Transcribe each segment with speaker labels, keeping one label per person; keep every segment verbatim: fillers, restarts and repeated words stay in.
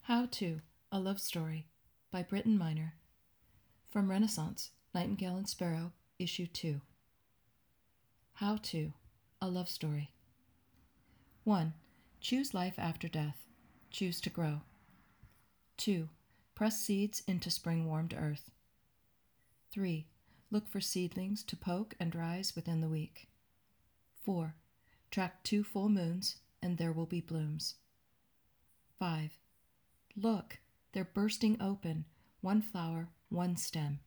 Speaker 1: How To, A Love Story by Britton Minor. From Renaissance, Nightingale and Sparrow, Issue two. How To, A Love Story. one. Choose life after death. Choose to grow. two. Press seeds into spring-warmed earth. three. Look for seedlings to poke and rise within the week. four. Track two full moons, and there will be blooms. five. Look, they're bursting open, one flower, one stem.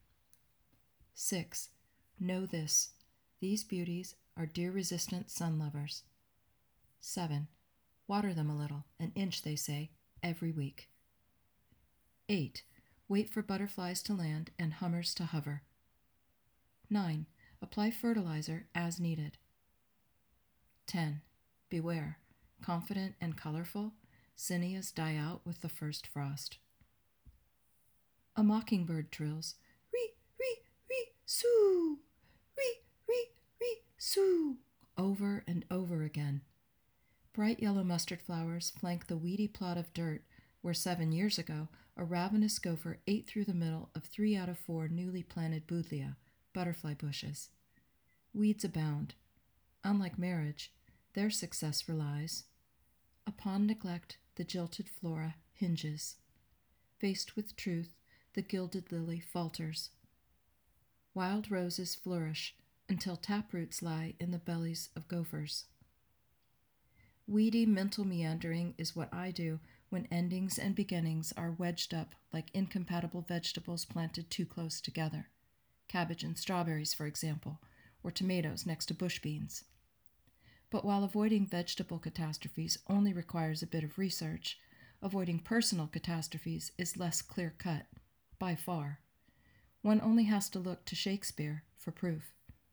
Speaker 1: six. Know this, these beauties are deer-resistant sun lovers. seven. Water them a little, an inch, they say, every week. eight. Wait for butterflies to land and hummers to hover. nine. Apply fertilizer as needed. ten. Beware, confident and colorful, zinnias die out with the first frost. A mockingbird trills, "Ree, ree, ree, soo! Ree, ree, ree, soo!" over and over again. Bright yellow mustard flowers flank the weedy plot of dirt where seven years ago a ravenous gopher ate through the middle of three out of four newly planted buddleia, butterfly bushes. Weeds abound. Unlike marriage, their success relies. Upon neglect, the jilted flora hinges. Faced with truth, the gilded lily falters. Wild roses flourish until taproots lie in the bellies of gophers. Weedy mental meandering is what I do when endings and beginnings are wedged up like incompatible vegetables planted too close together. Cabbage and strawberries, for example, or tomatoes next to bush beans. But while avoiding vegetable catastrophes only requires a bit of research, avoiding personal catastrophes is less clear-cut, by far. One only has to look to Shakespeare for proof.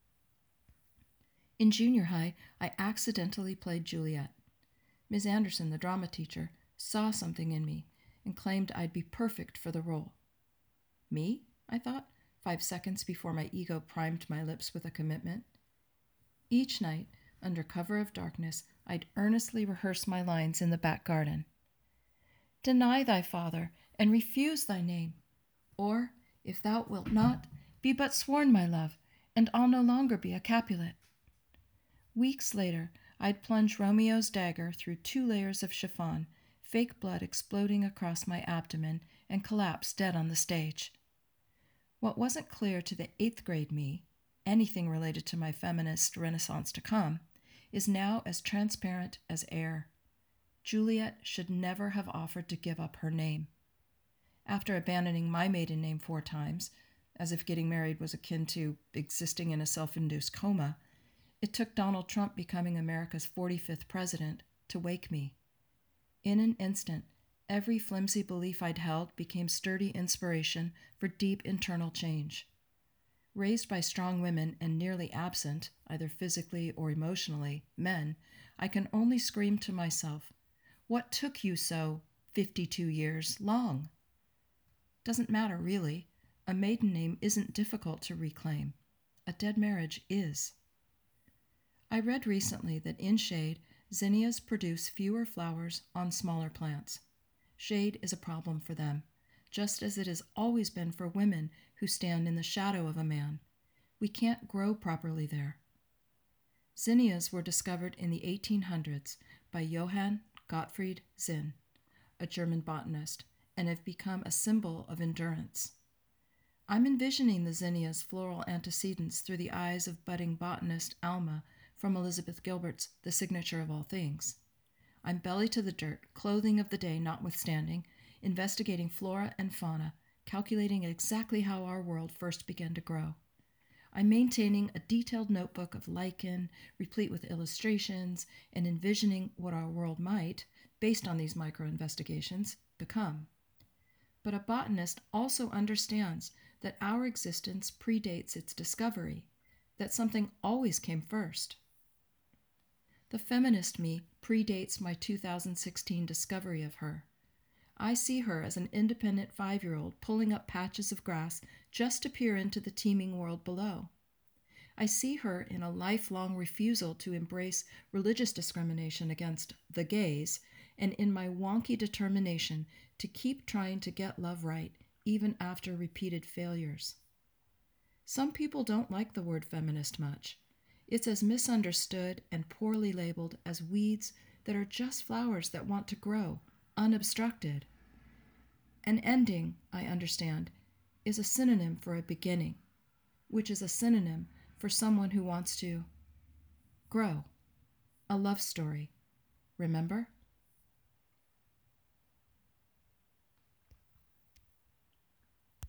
Speaker 1: In junior high, I accidentally played Juliet. Miz Anderson, the drama teacher, saw something in me and claimed I'd be perfect for the role. Me? I thought, five seconds before my ego primed my lips with a commitment. Each night, under cover of darkness, I'd earnestly rehearse my lines in the back garden. "Deny thy father, and refuse thy name. Or, if thou wilt not, be but sworn, my love, and I'll no longer be a Capulet." Weeks later, I'd plunge Romeo's dagger through two layers of chiffon, fake blood exploding across my abdomen, and collapse dead on the stage. What wasn't clear to the eighth grade me, anything related to my feminist renaissance to come, is now as transparent as air. Juliet should never have offered to give up her name. After abandoning my maiden name four times, as if getting married was akin to existing in a self-induced coma, it took Donald Trump becoming America's forty-fifth president to wake me. In an instant, every flimsy belief I'd held became sturdy inspiration for deep internal change. Raised by strong women and nearly absent, either physically or emotionally, men, I can only scream to myself, "What took you so, fifty-two years, long?" Doesn't matter, really. A maiden name isn't difficult to reclaim. A dead marriage is. I read recently that in shade, zinnias produce fewer flowers on smaller plants. Shade is a problem for them, just as it has always been for women who stand in the shadow of a man. We can't grow properly there. Zinnias were discovered in the eighteen hundreds by Johann Gottfried Zinn, a German botanist, and have become a symbol of endurance. I'm envisioning the zinnia's floral antecedents through the eyes of budding botanist Alma from Elizabeth Gilbert's The Signature of All Things. I'm belly to the dirt, clothing of the day notwithstanding, investigating flora and fauna, calculating exactly how our world first began to grow. I'm maintaining a detailed notebook of lichen, replete with illustrations, and envisioning what our world might, based on these micro-investigations, become. But a botanist also understands that our existence predates its discovery, that something always came first. The feminist me predates my two thousand sixteen discovery of her. I see her as an independent five-year-old pulling up patches of grass just to peer into the teeming world below. I see her in a lifelong refusal to embrace religious discrimination against the gays and in my wonky determination to keep trying to get love right, even after repeated failures. Some people don't like the word feminist much. It's as misunderstood and poorly labeled as weeds that are just flowers that want to grow, unobstructed. An ending, I understand, is a synonym for a beginning, which is a synonym for someone who wants to grow. A love story, remember?